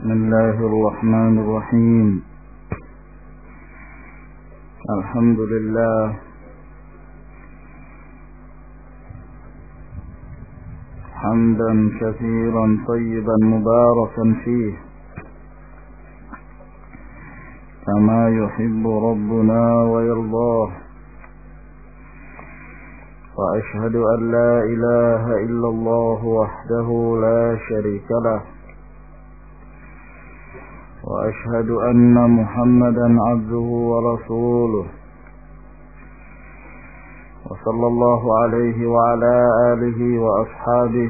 بسم الله الرحمن الرحيم. الحمد لله حمدا كثيرا طيبا مباركا فيه كما يحب ربنا ويرضاه، وأشهد أن لا إله إلا الله وحده لا شريك له، وأشهد أن محمدا عبده ورسوله، وصلى الله عليه وعلى آله وأصحابه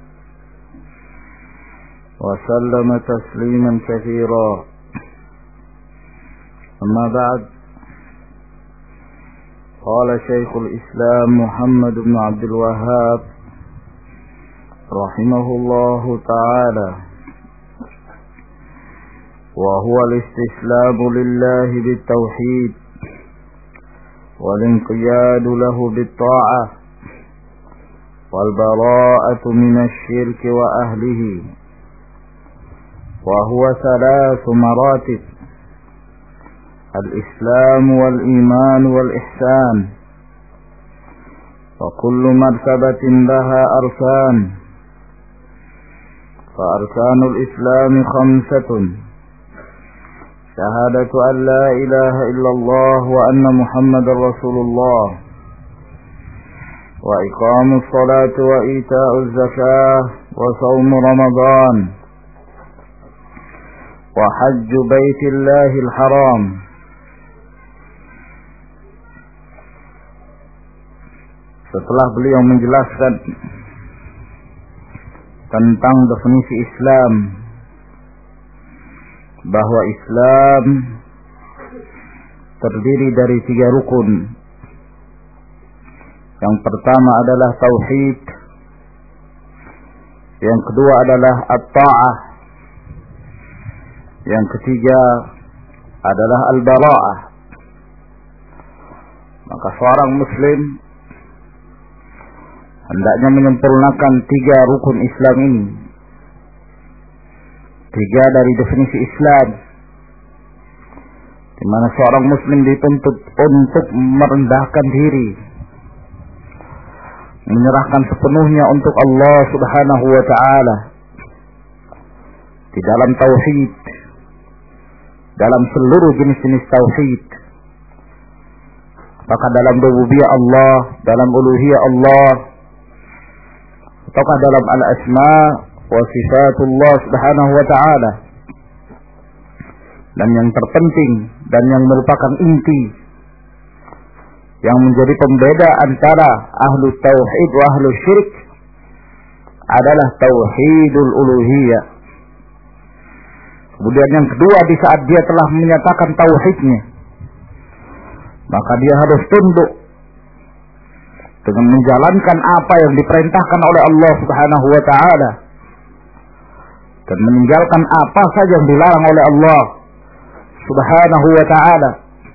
وسلم تسليما كثيرا. أما بعد، قال شيخ الإسلام محمد بن عبد الوهاب رحمه الله تعالى: وهو الاستسلام لله بالتوحيد والانقياد له بالطاعة والبراءة من الشرك وأهله، وهو 3 مراتب: الإسلام والإيمان والإحسان، وكل مرتبة لها أركان، فأركان الإسلام 5: شهادة أن لا إله إلا الله وأن محمد رسول الله، وإقام الصلاة وإيتاء الزكاة وصوم رمضان وحج بيت الله الحرام. Setelah beliau menjelaskan tentang definisi Islam, bahwa Islam terdiri dari 3 rukun. Yang pertama adalah tauhid, yang kedua adalah at-ta'ah, yang ketiga adalah al-bara'ah. Maka seorang muslim hendaknya menyempurnakan 3 rukun Islam ini. 3 dari definisi Islam, di mana seorang muslim dituntut untuk merendahkan diri, menyerahkan sepenuhnya untuk Allah Subhanahu wa taala di dalam tauhid, dalam seluruh jenis-jenis tauhid, apakah dalam rububiyah Allah, dalam uluhiyah Allah, ataukah dalam al-asma' wa sifatullah subhanahu wa ta'ala. Dan yang terpenting dan yang merupakan inti yang menjadi pembeda antara ahlu tauhid wa ahlu syirik adalah tauhidul uluhiyah. Kemudian yang kedua, di saat dia telah menyatakan tauhidnya, maka dia harus tunduk dengan menjalankan apa yang diperintahkan oleh Allah Subhanahu wa ta'ala dan meninggalkan apa saja yang dilarang oleh Allah Subhanahu wa ta'ala.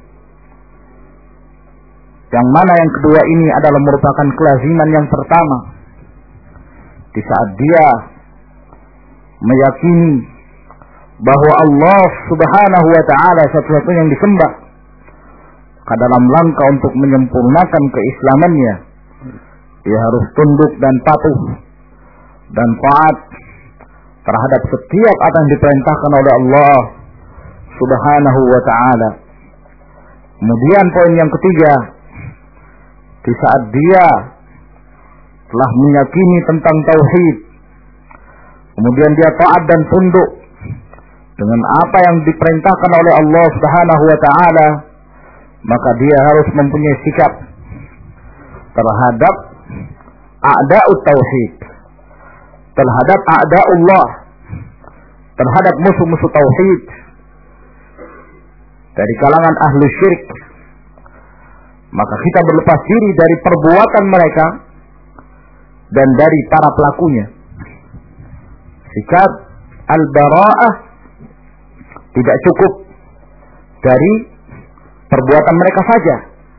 Yang mana yang kedua ini adalah merupakan kelaziman yang pertama di saat dia meyakini bahwa Allah Subhanahu wa ta'ala satu-satunya yang disembah. Maka dalam langkah untuk menyempurnakan keislamannya, dia harus tunduk dan patuh dan taat terhadap setiap apa yang diperintahkan oleh Allah Subhanahu wa ta'ala. Kemudian poin yang ketiga, di saat dia telah meyakini tentang tauhid, kemudian dia taat dan tunduk dengan apa yang diperintahkan oleh Allah Subhanahu wa ta'ala, maka dia harus mempunyai sikap terhadap a'da'ut tauhid, terhadap a'da'ullah, terhadap musuh-musuh tauhid dari kalangan ahli syirik. Maka kita berlepas diri dari perbuatan mereka dan dari para pelakunya. Sikap al-bara'ah tidak cukup dari perbuatan mereka saja,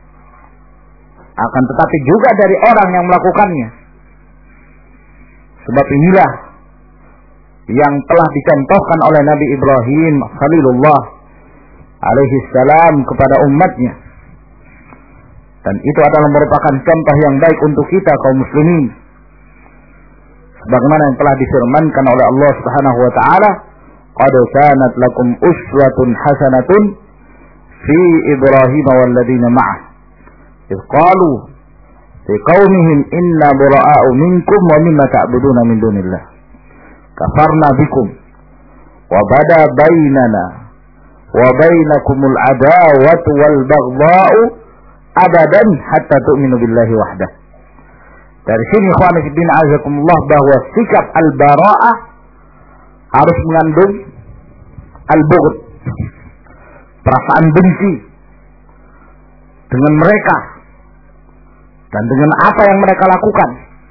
akan tetapi juga dari orang yang melakukannya. Sebab inilah yang telah dicontohkan oleh Nabi Ibrahim Khalilullah alaihi salam kepada umatnya. Dan itu adalah merupakan contoh yang baik untuk kita kaum muslimin. Sebagaimana yang telah difirmankan oleh Allah Subhanahu wa taala, "Qad kanat lakum uswatun hasanatun fi Ibrahim wal ladzina ma'ah. Idz qalu li qaumihim inna bura'a'u minkum wa mimma ta'buduna min dunillah. Kafarna bikum wa bada bainana wa bainakumul adawatu wal baghdha'u abadan hatta tu'minu billahi wahdah." Dari sini ikhwan fillah azakumullah bahwa sikap al-bara'ah harus mengandung al-bughd, perasaan benci dengan mereka dan dengan apa yang mereka lakukan.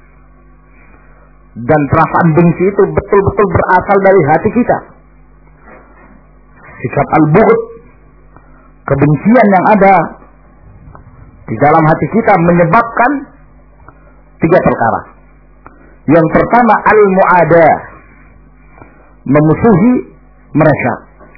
Dan perasaan benci itu betul-betul berasal dari hati kita. Sikap al-bughd, kebencian yang ada di dalam hati kita menyebabkan 3 perkara. Yang pertama al-mu'adah, memusuhi mereka.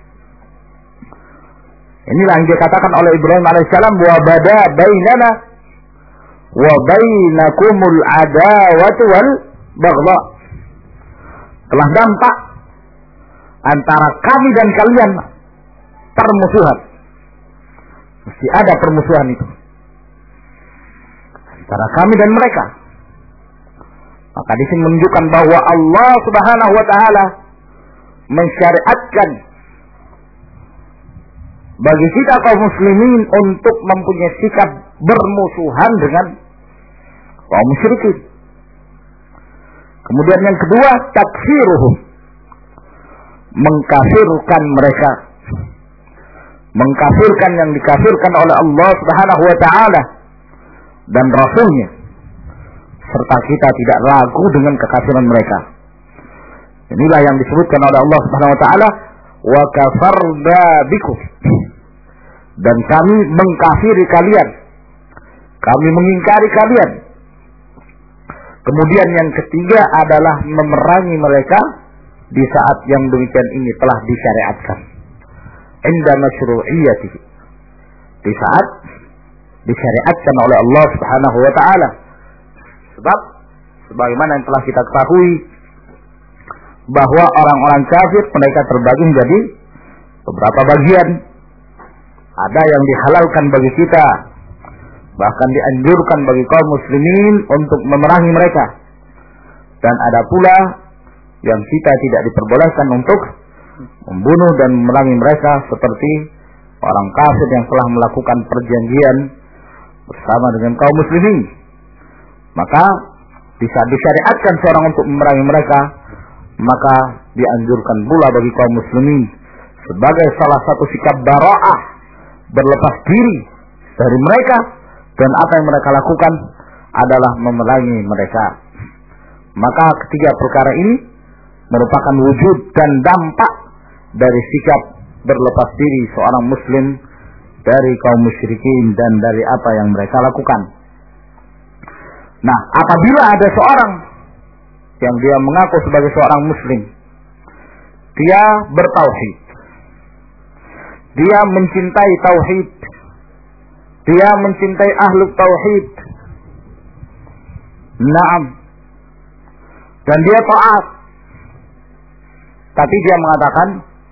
Inilah yang dikatakan oleh Ibrahim alaihissalam, wa bada bainana wa bainakumul adawatu wal baghdha. Telah nampak antara kami dan kalian permusuhan. Mesti ada permusuhan itu antara kami dan mereka. Maka di sini menunjukkan bahwa Allah Subhanahu wa taala mensyariatkan bagi kita kaum muslimin untuk mempunyai sikap bermusuhan dengan kaum musyrikin. Kemudian yang kedua, takfiruhum, mengkafirkan mereka, mengkafirkan yang dikafirkan oleh Allah Subhanahu wa taala dan Rasulnya, serta kita tidak ragu dengan kekafiran mereka. Inilah yang disebutkan oleh Allah Subhanahu wa taala, wa kafarna bikum, dan kami mengkafiri kalian, kami mengingkari kalian. Kemudian yang ketiga adalah memerangi mereka di saat yang demikian ini telah disyariatkan. Inda masyru'iyyatihi, di saat disyariatkan oleh Allah Subhanahu wa taala. Sebab sebagaimana yang telah kita ketahui bahwa orang-orang kafir mereka terbagi menjadi beberapa bagian. Ada yang dihalalkan bagi kita, bahkan dianjurkan bagi kaum muslimin untuk memerangi mereka. Dan ada pula yang kita tidak diperbolehkan untuk membunuh dan memerangi mereka, seperti orang kafir yang telah melakukan perjanjian bersama dengan kaum muslimin. Maka bisa disyariatkan seorang untuk memerangi mereka, maka dianjurkan pula bagi kaum muslimin sebagai salah satu sikap bara'ah, berlepas diri dari mereka, dan apa yang mereka lakukan adalah memerangi mereka. Maka ketiga perkara ini merupakan wujud dan dampak dari sikap berlepas diri seorang muslim dari kaum musyrikin dan dari apa yang mereka lakukan. Nah, apabila ada seorang yang dia mengaku sebagai seorang muslim, dia bertauhid, dia mencintai tauhid, dia mencintai ahlu tauhid, naam, dan dia taat, tapi dia mengatakan,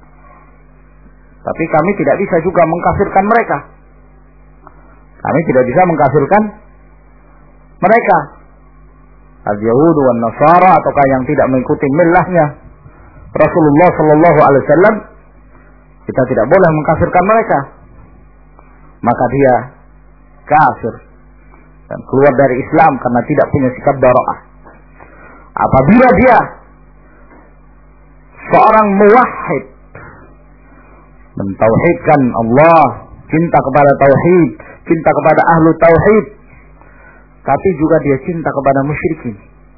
tapi kami tidak bisa juga mengkafirkan mereka, kami tidak bisa mengkafirkan mereka, al-Yahud wan Nasara, ataukah yang tidak mengikuti millahnya Rasulullah sallallahu alaihi wasallam, kita tidak boleh mengkafirkan mereka. Maka dia kafir dan keluar dari Islam karena tidak punya sikap bara'ah. Apabila dia seorang muwahhid, mentauhidkan Allah, cinta kepada tauhid, cinta kepada ahlu tauhid, tapi juga dia cinta kepada musyrikin,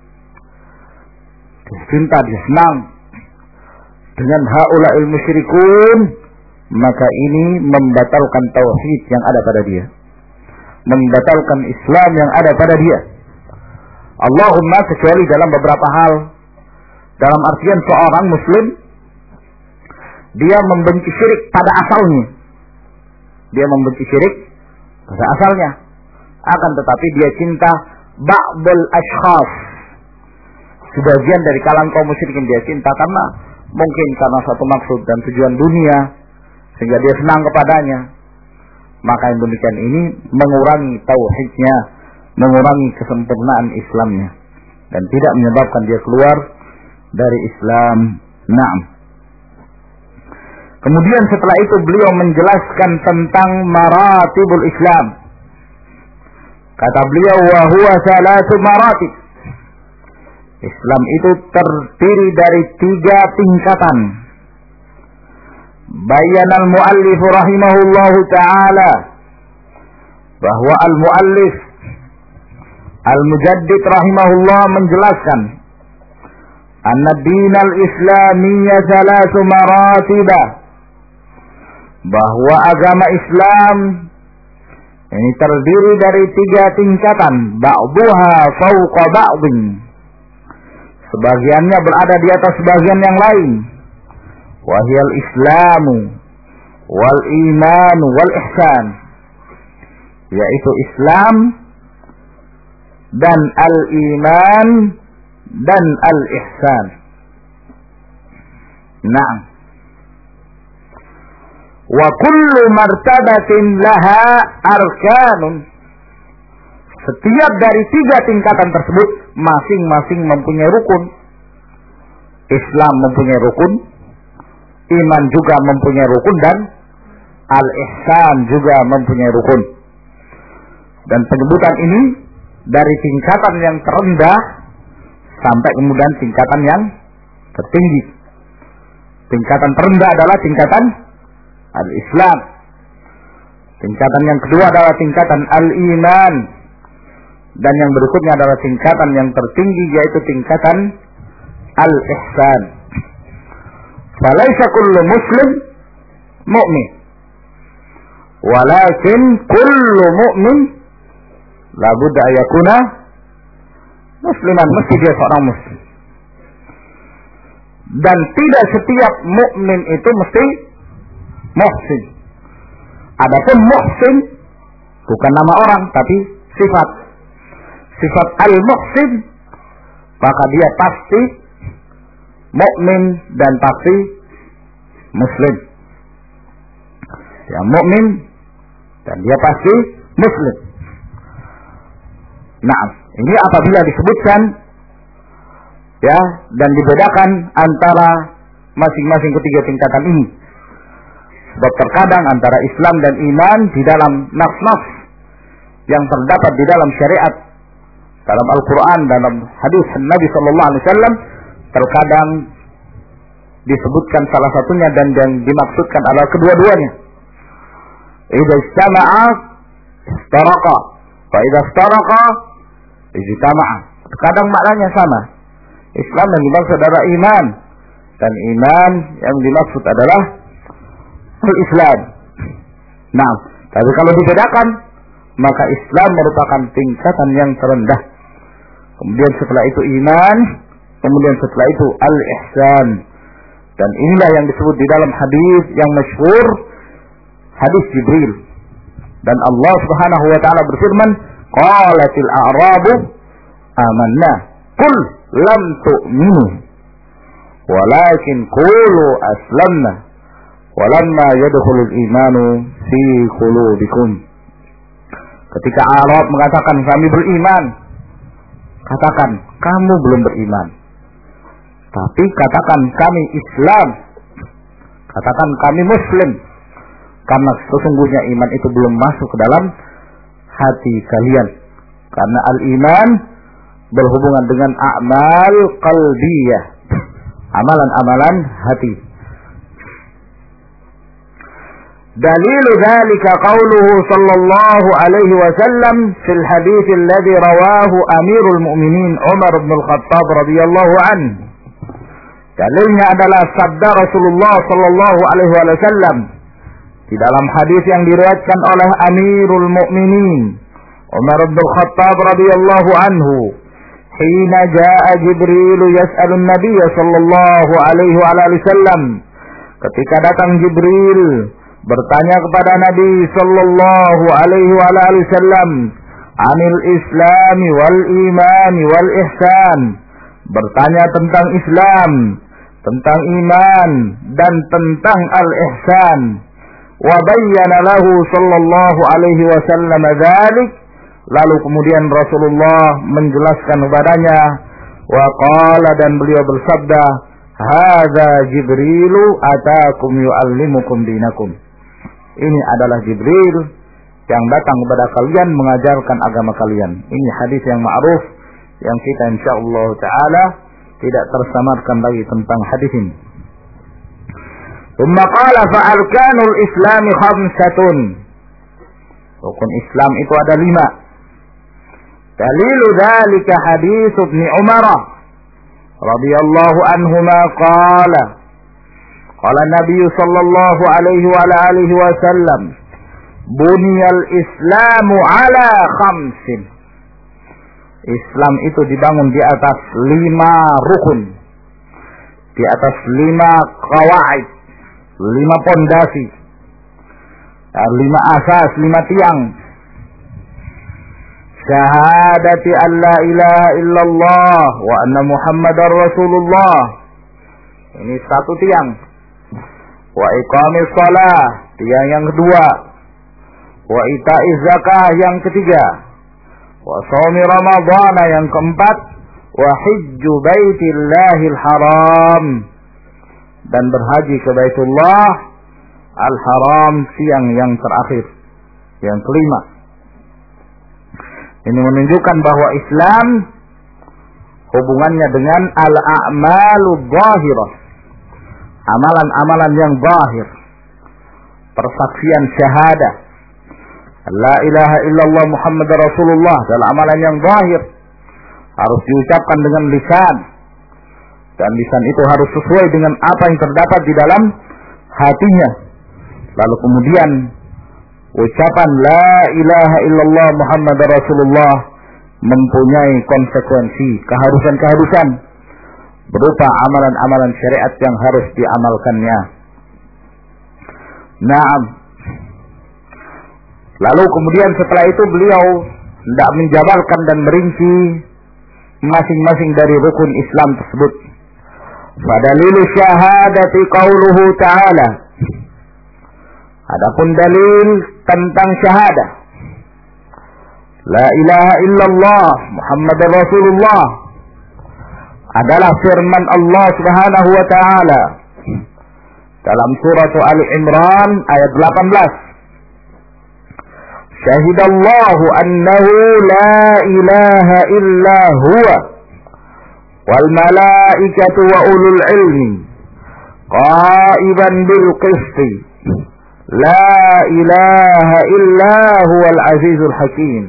dia cinta, dia senang dengan haula'il musyrikun, maka ini membatalkan tauhid yang ada pada dia, membatalkan Islam yang ada pada dia. Allahumma kecuali dalam beberapa hal Dalam artian seorang muslim dia membenci syirik pada asalnya. Dia membenci syirik pada asalnya. Akan tetapi dia cinta ba'dul ashkhas. Sebagian dari kalangan kaum musyrikin dia cinta karena mungkin karena satu maksud dan tujuan dunia sehingga dia senang kepadanya. Maka yang demikian ini mengurangi tauhidnya, mengurangi kesempurnaan Islamnya dan tidak menyebabkan dia keluar dari Islam. Naam. Kemudian setelah itu beliau menjelaskan tentang maratibul Islam. Kata beliau, wa huwa salatu maratib. Islam itu terdiri dari 3 tingkatan. Bayana al-muallif rahimahullahu ta'ala bahwa al-muallif al-mujaddid rahimahullah menjelaskan anna dinal islamiyya salatu maratibah, bahwa agama Islam ini terdiri dari 3 tingkatan, ba'duha fawqa ba'din, sebagiannya berada di atas sebagian yang lain. Wahiyal islamu wal iman wal ihsan, yaitu Islam dan al-iman dan al-ihsan. Naam. Wa kullu martabatin laha arkanun. Setiap dari 3 tingkatan tersebut masing-masing mempunyai rukun. Islam mempunyai rukun, iman juga mempunyai rukun, dan al-ihsan juga mempunyai rukun. Dan penyebutan ini dari tingkatan yang terendah sampai kemudian tingkatan yang tertinggi. Tingkatan terendah adalah tingkatan al-Islam. Tingkatan yang kedua adalah tingkatan al-iman. Dan yang berikutnya adalah tingkatan yang tertinggi, yaitu tingkatan al-ihsan. Falaisa kullu muslim mu'min, walakin kullu mu'min labudda ayakuna musliman, mesti dia seorang muslim. Dan tidak setiap mukmin itu mesti muhsin. Adapun muhsin bukan nama orang, tapi sifat. Sifat al-muhsin, maka dia pasti mukmin dan pasti muslim. Dia mukmin dan dia pasti muslim. Nah, ini apabila disebutkan ya dan dibedakan antara masing-masing ketiga tingkatan ini. Sebab terkadang antara Islam dan iman di dalam nas-nas yang terdapat di dalam syariat, dalam Al-Quran, dalam hadis Nabi Sallallahu Alaihi Wasallam, terkadang disebutkan salah satunya dan yang dimaksudkan adalah kedua-duanya. Idza istama'a istaraqa, fa idza istaraqa ijtama'a. Terkadang maknanya sama. Islam yang dimaksud adalah iman, dan iman yang dimaksud adalah al-Islam. Nah, tapi kalau dibedakan, maka Islam merupakan tingkatan yang terendah. Kemudian setelah itu iman, kemudian setelah itu al-ihsan. Dan inilah yang disebut di dalam hadis yang masyhur, hadis Jibril. Dan Allah Subhanahu wa taala berfirman, qalatil a'rabu amanna, qul lam tu'minu walakin qulu aslamna walamma yadkhulul imanu fi qulubikum. Ketika Arab mengatakan kami beriman, katakan kamu belum beriman. Tapi katakan kami Islam, katakan kami Muslim, karena sesungguhnya iman itu belum masuk ke dalam hati kalian. Karena al-iman berhubungan dengan a'mal qalbiyah, amalan-amalan hati. Dalil dzalika qauluhu sallallahu alaihi wasallam fil hadits alladhi rawahu Amirul Mu'minin Umar bin Al-Khattab radhiyallahu anhu. Dalilnya adalah sabda Rasulullah sallallahu alaihi wasallam di dalam hadis yang diriwayatkan oleh Amirul Mu'minin Umar bin Al-Khattab radhiyallahu anhu, hina jaa Jibril yas'alun Nabiy sallallahu alaihi wasallam, ketika datang Jibril bertanya kepada Nabi sallallahu alaihi wasallam, anil islami wal imani wal ihsan, bertanya tentang Islam, tentang iman dan tentang al-ihsan. Wa bayyana lahu sallallahu alaihi wasallam dzalik, lalu kemudian Rasulullah menjelaskan kepadanya, wa qala, dan beliau bersabda, hadza Jibrilu atakum yu'allimukum dinakum. Ini adalah Jibril yang datang kepada kalian mengajarkan agama kalian. Ini hadis yang ma'ruf yang kita insyaallah taala tidak tersamarkan lagi tentang hadis ini. Tsumma qala fa arkanul islami khamsatun. Rukun Islam itu ada 5. Dalilu dzalika hadis Ibnu Umar radhiyallahu anhuma qala Nabi sallallahu alaihi wa alihi wasallam, buniyal islamu ala khamsin. Islam itu dibangun di atas 5 rukun, di atas 5 qawaid, 5 pondasi, 5 asas, 5 tiang. Syahadati an la ilaha illallah wa anna Muhammadar Rasulullah. Ini 1 tiang. Wa iqamis shalah, tiang yang kedua. Wa ita'iz zakah yang ketiga. Wa shaumi ramadhana yang keempat. Wa hijju baitillahil haram, dan berhaji ke Baitullah al-Haram siang yang terakhir, yang kelima. Ini menunjukkan bahwa Islam hubungannya dengan al-a'malu zahirah, amalan-amalan yang zahir, persaksian syahadah la ilaha illallah Muhammadar Rasulullah adalah amalan yang zahir, harus diucapkan dengan lisan, dan lisan itu harus sesuai dengan apa yang terdapat di dalam hatinya. Lalu kemudian ucapan la ilaha illallah Muhammadar Rasulullah mempunyai konsekuensi, keharusan-keharusan berupa amalan-amalan syariat yang harus diamalkannya. Naam. Lalu kemudian setelah itu beliau hendak menjabarkan dan merinci masing-masing dari rukun Islam tersebut. Fadalilu syahadati qauluhu ta'ala. Adapun dalil tentang syahadah la ilaha illallah Muhammadar Rasulullah adalah firman Allah Subhanahu wa taala dalam surah Ali Imran ayat 18. Syahidallahu annahu la ilaha illa huwa wal malaikatu wa ulul ilmi qaiban bil qisti la ilaha illa huwal azizul hakim.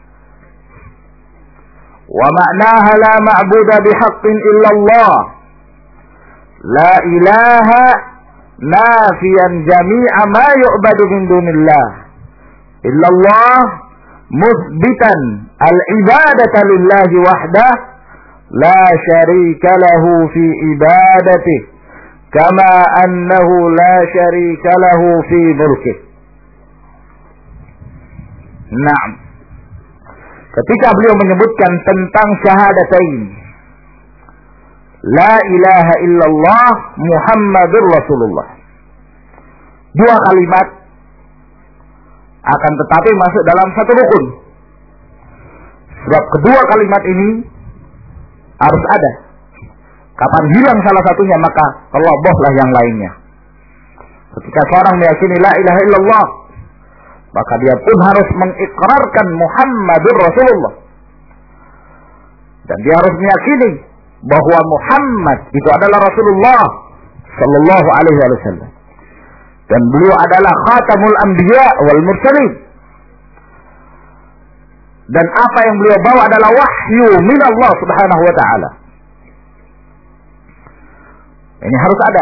Wa ma'naha la ma'buda bihaqqin illa Allah. La ilaha nafiyan jami'a ma yu'badu min dunillah illa Allah, muthbitan al-ibadata lillahi wahdah la syarika lahu fi ibadatihi kama annahu la syarika lahu fi mulkihi. Naam. Ketika beliau menyebutkan tentang syahadatain la ilaha illallah Muhammadur Rasulullah, 2 kalimat akan tetapi masuk dalam 1 rukun. Sebab kedua kalimat ini harus ada. Kapan hilang salah satunya maka kelobohlah yang lainnya. Ketika seorang meyakini la ilaha illallah, maka dia pun harus mengikrarkan Muhammadur Rasulullah. Dan dia harus meyakini bahwa Muhammad itu adalah Rasulullah sallallahu alaihi wasallam. Dan beliau adalah khatamul anbiya wal mursalin. Dan apa yang beliau bawa adalah wahyu min Allah Subhanahu wa taala. Ini harus ada.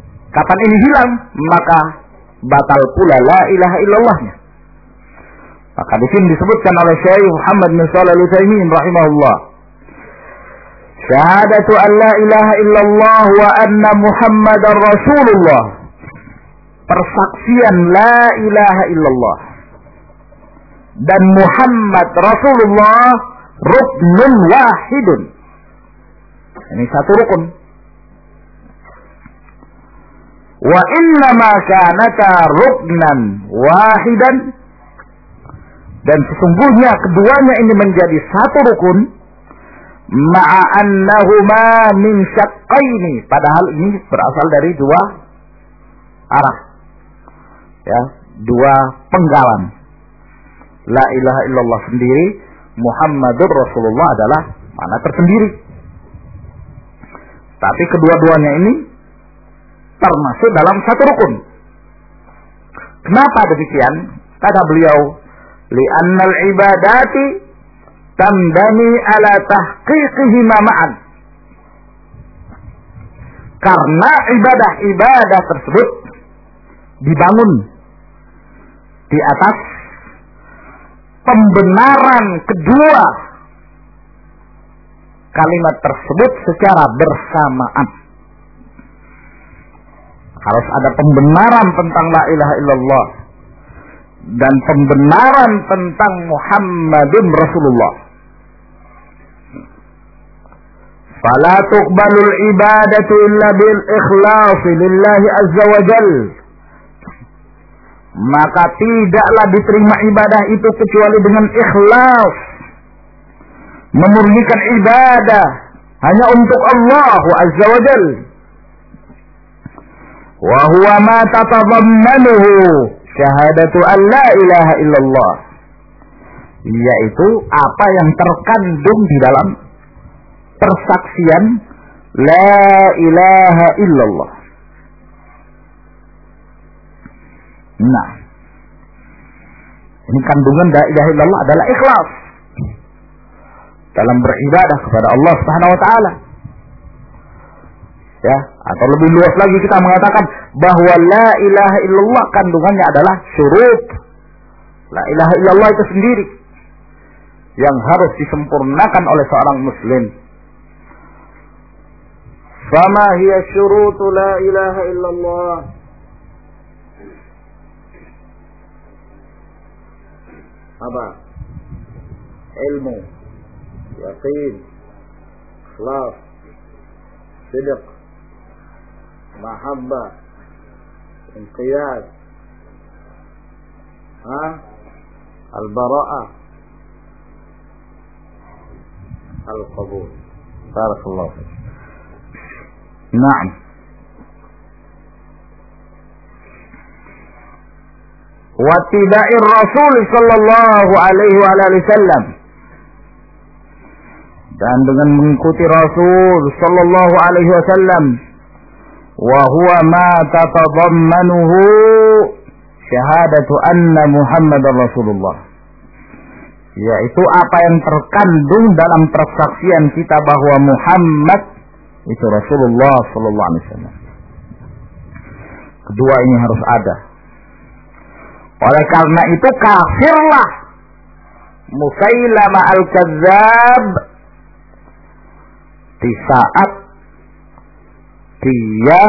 Kapan ini hilang, maka batal pula la ilaha illallahnya. Maka di sini disebutkan oleh Syekh Muhammad bin Shalih Al-Utsaimin rahimahullah, syahadatu an la ilaha illallah wa anna Muhammadar Rasulullah. Persaksian la ilaha illallah dan Muhammad Rasulullah ruknun wahidun. Ini satu rukun. Wa inna ma kanata ruknan wahidan, dan sesungguhnya keduanya ini menjadi satu rukun, ma'a annahuma min syaqqaini, padahal ini berasal dari dua arah, ya, dua penggalan. La ilaha illallah sendiri, Muhammadur Rasulullah adalah makna tersendiri. Tapi kedua-duanya ini termasuk dalam satu rukun. Kenapa demikian? Kata beliau, li'annal ibadati tamdani ala tahqiqihima ma'an. Karena ibadah-ibadah tersebut dibangun di atas pembenaran kedua kalimat tersebut secara bersamaan. Harus ada pembenaran tentang la ilaha illallah dan pembenaran tentang Muhammadun Rasulullah. Fala tuqbalul ibadatu illa bil ikhlasi lillahi azza wa jal. Maka tidaklah diterima ibadah itu kecuali dengan ikhlas, memurnikan ibadah hanya untuk Allah azza wa jal. Wa huwa ma tatadammanuhu syahadatu an la ilaha illallah, yaitu apa yang terkandung di dalam persaksian la ilaha illallah. Nah, ini kandungan la ilaha illallah adalah ikhlas dalam beribadah kepada Allah Subhanahu wa taala. Ya, atau lebih luas lagi kita mengatakan bahwa la ilaha illallah kandungannya adalah syurut. La ilaha illallah itu sendiri yang harus disempurnakan oleh seorang muslim. Fama hiya syurutu la ilaha illallah? Apa? Ilmu, yaqin, ikhlas, sidq, mahabbah, inqiyad, al-bara'ah, al-qabul. Barakallahu fiik. Naam. Wa tiba'ir Rasul sallallahu alaihi wa alihi wasallam, dan dengan mengikuti Rasul sallallahu alaihi wasallam. Wa huwa ma tatadammanuhu syahadatu anna Muhammadar Rasulullah, yaitu apa yang terkandung dalam persaksian kita bahwa Muhammad itu Rasulullah sallallahu alaihi wasallam. Kedua ini harus ada. Oleh karena itu kafirlah Musailamah al-Kadzdzab di saat dia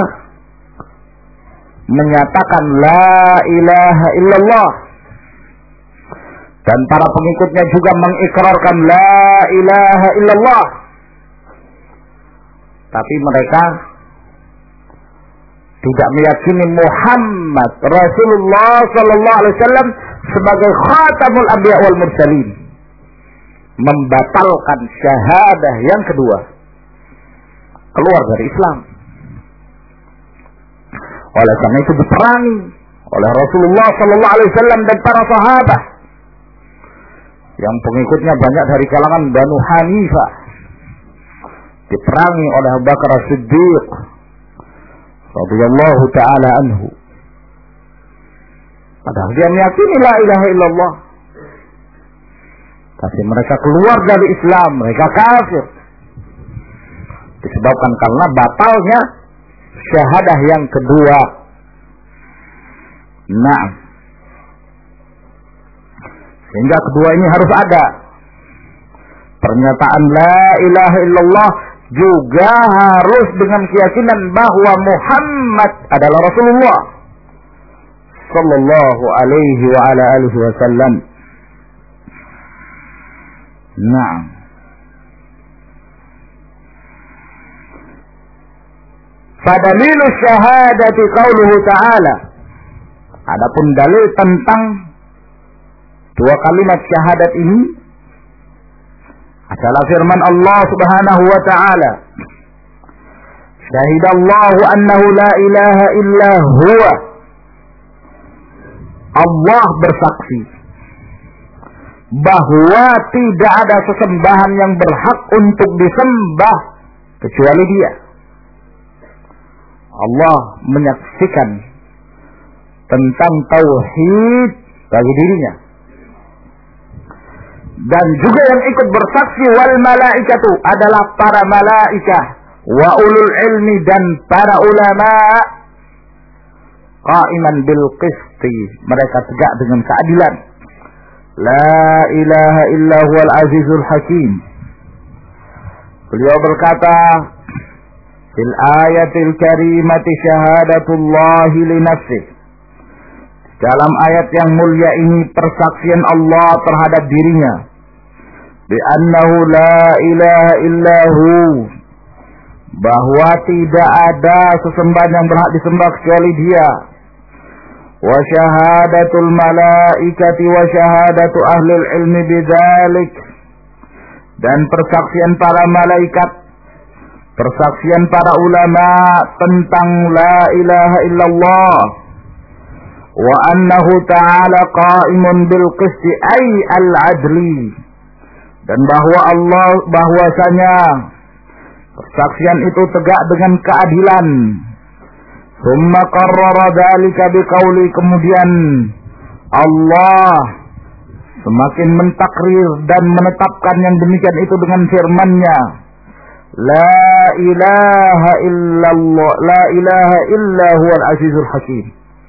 menyatakan la ilaha illallah, dan para pengikutnya juga mengikrarkan la ilaha illallah, tapi mereka tidak meyakini Muhammad Rasulullah sallallahu alaihi wasallam sebagai khatamul anbiya wal mursalin, membatalkan syahadah yang kedua, keluar dari Islam. Oleh karena itu diperangi oleh Rasulullah sallallahu alaihi wasallam dan para sahabat yang pengikutnya banyak dari kalangan Banu Hanifah, diperangi oleh Abu Bakar As-Siddiq radhiyallahu taala anhu. Padahal dia meyakini la ilaha illallah, tapi mereka keluar dari Islam, mereka kafir, disebabkan karena batalnya syahadah yang kedua. Nah, Sehingga kedua ini harus ada. Pernyataan la ilaha illallah juga harus dengan keyakinan bahwa Muhammad adalah Rasulullah sallallahu alaihi wa ala alihi wasallam. Nah, fadalil syahadati qauluhu ta'ala. Adapun dalil tentang dua kalimat syahadat ini adalah firman Allah Subhanahu wa ta'ala. Syahidallahu annahu la ilaha illa huwa. Allah bersaksi bahwa tidak ada sesembahan yang berhak untuk disembah kecuali Dia. Allah menyaksikan tentang tauhid bagi dirinya. Dan juga yang ikut bersaksi wal malaikatu adalah para malaikah wa ulul ilmi dan para ulama qaiman bil qisti, mereka tegak dengan keadilan. La ilaha illa huwal azizul hakim. Beliau berkata fil ayatil karimati syahadatullahi li nafsihi. Dalam ayat yang mulia ini persaksian Allah terhadap dirinya. Bi annahu la ilaha illahu, bahwa tidak ada sesembahan yang berhak disembah kecuali Dia. Wa syahadatul malaikati wa syahadatu ahlil ilmi bidzalik, dan persaksian para malaikat, persaksian para ulama tentang la ilaha illallah. Wa annahu ta'ala qa'imun bil qisti ay al adli, dan bahwasanya persaksian itu tegak dengan keadilan. Summa qarrara dzalika biqauli, kemudian Allah semakin mentakrir dan menetapkan yang demikian itu dengan firman-Nya, la ilaha illallah, la ilaha illa huwal azizul hakim.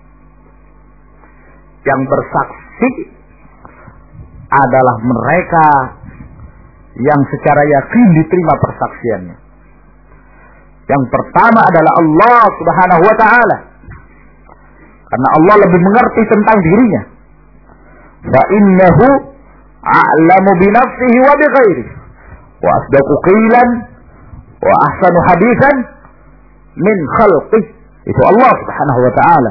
Yang bersaksi adalah mereka yang secara yakin diterima persaksiannya. Yang pertama adalah Allah Subhanahu wa ta'ala, karena Allah lebih mengerti tentang dirinya. Fa innahu a'lamu bi nafsihi wa bi ghairihi wa asdaqu qilan wa ahsanu haditsan min khalqihi. Itu Allah Subhanahu wa ta'ala.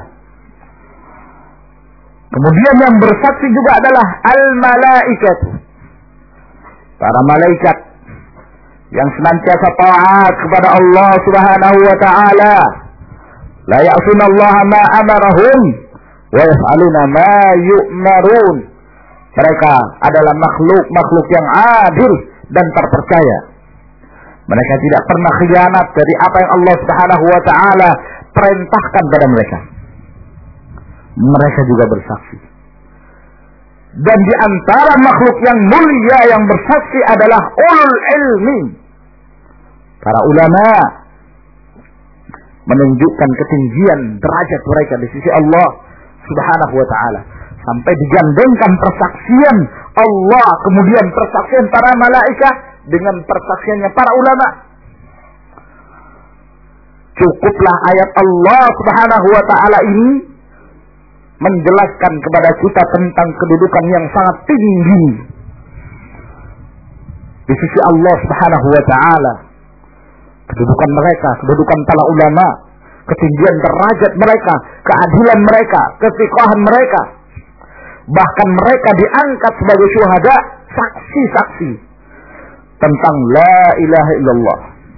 Kemudian yang bersaksi juga adalah al-malaikat, para malaikat yang senantiasa taat kepada Allah Subhanahu wa ta'ala. La ya'sunallaha ma amarahum wa yaf'aluna ma yu'marun. Mereka adalah makhluk yang adil dan terpercaya. Mereka tidak pernah khianat dari apa yang Allah Subhanahu wa ta'ala perintahkan pada mereka. Mereka juga bersaksi. Dan di antara makhluk yang mulia yang bersaksi adalah ulul ilmi, para ulama, menunjukkan ketinggian derajat mereka di sisi Allah Subhanahu wa ta'ala, sampai digandengkan persaksian Allah kemudian persaksian para malaikat dengan persaksiannya para ulama. Cukuplah ayat Allah Subhanahu wa ta'ala ini menjelaskan kepada kita tentang kedudukan yang sangat tinggi di sisi Allah Subhanahu wa ta'ala. Kedudukan mereka, kedudukan para ulama, ketinggian derajat mereka, keadilan mereka, kesiqahan mereka. Bahkan mereka diangkat sebagai syuhada, saksi-saksi tentang la ilaha illallah.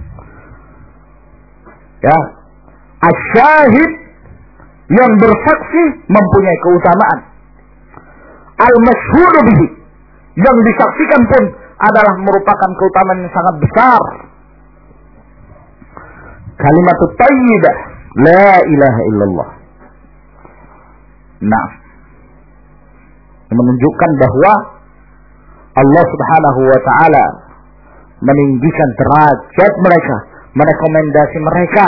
Ya, asyahid yang bersaksi mempunyai keutamaan. Al-masyhur bihi, yang disaksikan pun adalah merupakan keutamaan yang sangat besar. Kalimat thayyibah, la ilaha illallah. Nah, menunjukkan bahwa Allah Subhanahu wa ta'ala meninggikan derajat mereka, merekomendasi mereka.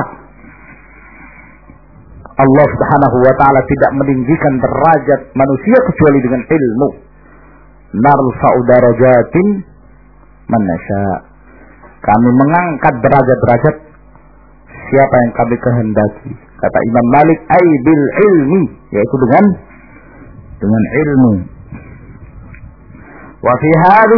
Allah Subhanahu wa ta'ala tidak meninggikan derajat manusia kecuali dengan ilmu. narfa'u darajatin man nasya. Kami mengangkat derajat-derajat siapa yang kami kehendaki. Kata Imam Malik, ai bil ilmi, yaitu dengan ilmu. Wa fi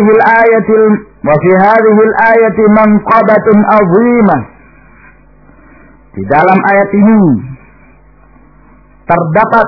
hadhihi al-ayati manqabatun 'azimah. Di dalam ayat ini terdapat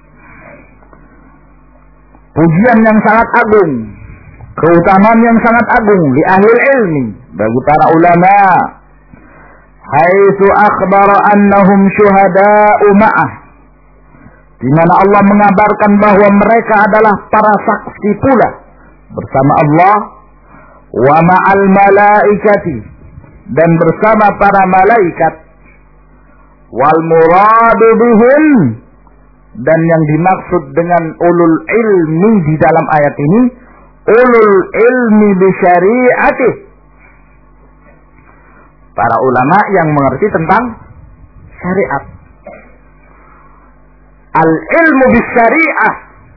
pujian yang sangat agung, keutamaan yang sangat agung li ahli ilmi, bagi para ulama. Haitsu akhbara annahum syuhada'u ma'ah, di mana Allah mengabarkan bahwa mereka adalah para saksi pula bersama Allah, wa ma'al malaikati, dan bersama para malaikat, wal muradu bihim, dan yang dimaksud dengan ulul ilmi di dalam ayat ini, ulul ilmi bi syari'atih, para ulama yang mengerti tentang syariat. Al ilmu bi syari'ah,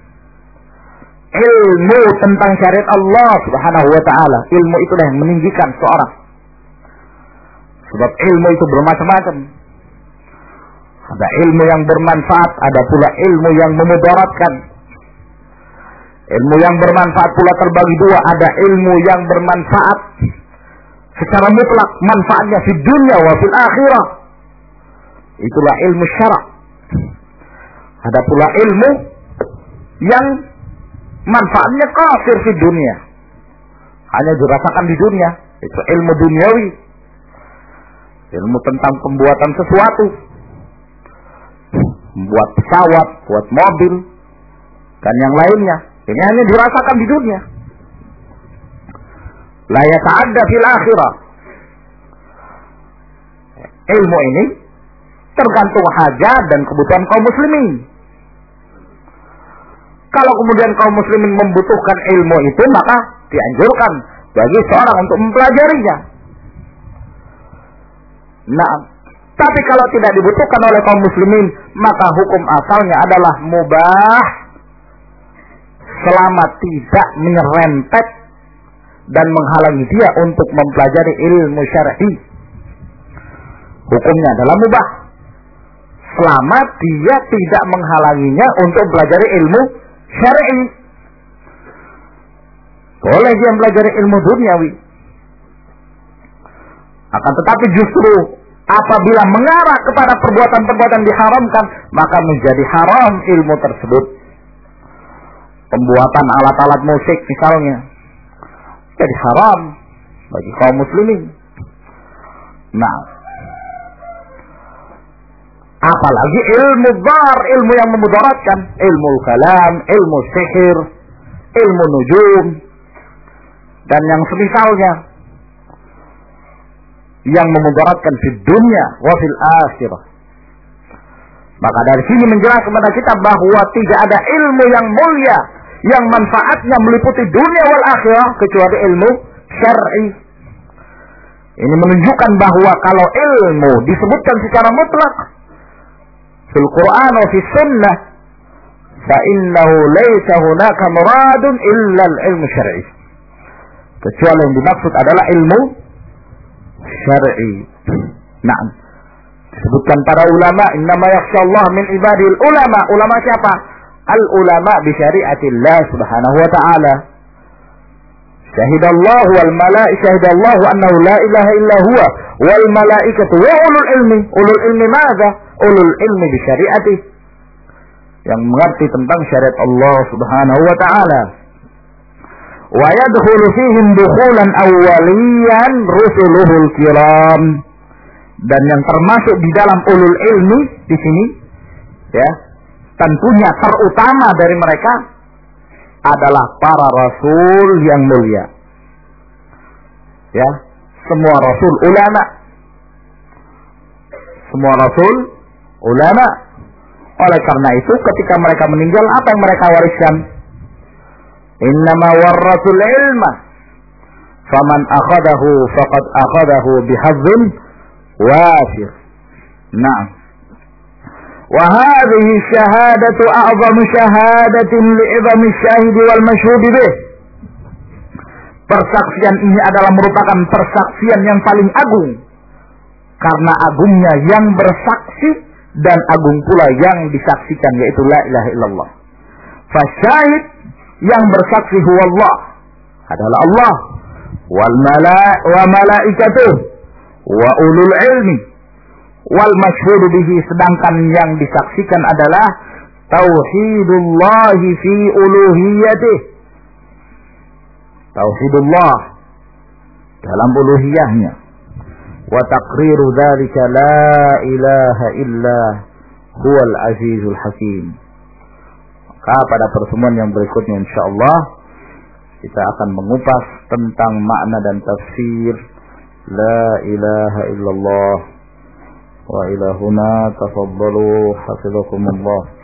ilmu tentang syariat Allah Subhanahu wa ta'ala. Ilmu itulah yang meninggikan seorang, sebab ilmu itu bermacam-macam. Ada ilmu yang bermanfaat, ada pula ilmu yang memudaratkan. Ilmu yang bermanfaat pula terbagi dua, ada ilmu yang bermanfaat secara mutlak, manfaatnya di dunia wa fil akhirah, itulah ilmu syara'. Ada pula ilmu yang manfaatnya kafir di dunia, hanya dirasakan di dunia, itu ilmu duniawi. Ilmu tentang pembuatan sesuatu, membuat pesawat, buat mobil, dan yang lainnya. Ini hanya dirasakan di dunia. La yata'adda fil akhirah. Ilmu ini tergantung hajat dan kebutuhan kaum muslimin. Kalau kemudian kaum muslimin membutuhkan ilmu itu, maka dianjurkan bagi seorang untuk mempelajarinya. Nah, tapi kalau tidak dibutuhkan oleh kaum muslimin, maka hukum asalnya adalah mubah, selama tidak menyerempet dan menghalangi dia untuk mempelajari ilmu syar'i. Hukumnya adalah mubah, selama dia tidak menghalanginya untuk mempelajari ilmu syar'i. Boleh dia mempelajari ilmu duniawi, akan tetapi justru apabila mengarah kepada perbuatan-perbuatan diharamkan, maka menjadi haram ilmu tersebut. Pembuatan alat-alat musik misalnya, jadi haram bagi kaum muslimin. Nah, apalagi ilmu dar, ilmu yang memudaratkan, ilmu kalam, ilmu sihir, ilmu nujum, dan yang semisalnya, yang memudaratkan di dunia wa fil akhirah. Maka dari sini menjelaskan kepada kita bahwa tidak ada ilmu yang mulia yang manfaatnya meliputi dunia wal akhirah kecuali ilmu syar'i. Ini menunjukkan bahwa kalau ilmu disebutkan secara mutlak fil Quran wa fi sunnah, fa innahu laysa hunaka muradun illa al-ilmu syar'i, kecuali yang dimaksud adalah ilmu syar'i. Nah, disebutkan para ulama, innama yakhshallah min ibadil ulama. Ulama siapa? Al-ulama bi syariatillah subhanahu wa ta'ala. Syahidallahu wal malaikatu, syahidallahu annahu la ilaha illa huwa wal malaikatu wa ulul ilmi. Ulul ilmi madza? Ulul ilmi bi syariatih, yang mengerti tentang syariat Allah subhanahu wa ta'ala. Wa yadkhulu fihim dukhulan awwaliyan rusuluhul kiram, dan yang termasuk di dalam ulul ilmi di sini, ya, tentunya terutama dari mereka adalah para rasul yang mulia. Ya, semua rasul ulama. Semua rasul ulama. Oleh karena itu ketika mereka meninggal, apa yang mereka wariskan? Innama warrasul ilma faman akhadahu faqad akhadahu bihazzin wafir. Nah, wa hadhihi syahadatu a'zamu syahadatin li'izami syahidi wal masyhud bih. Persaksian ini adalah merupakan persaksian yang paling agung. Karena agungnya yang bersaksi dan agung pula yang disaksikan, yaitu la ilaha illallah. Fasyahid, yang bersaksi huwa Allah, adalah Allah. Wa malaikatuh wa ulul ilmi wal masyhud bihi, sedangkan yang disaksikan adalah tauhidullah fi uluhiyatih, tauhidullah dalam uluhiyahnya, wa taqriru dzalika la ilaha illa huwal azizul hakim. Maka pada pertemuan yang berikutnya insyaallah kita akan mengupas tentang makna dan tafsir la ilaha illallah. Wa ila huna tafaddalu hafizakumullah.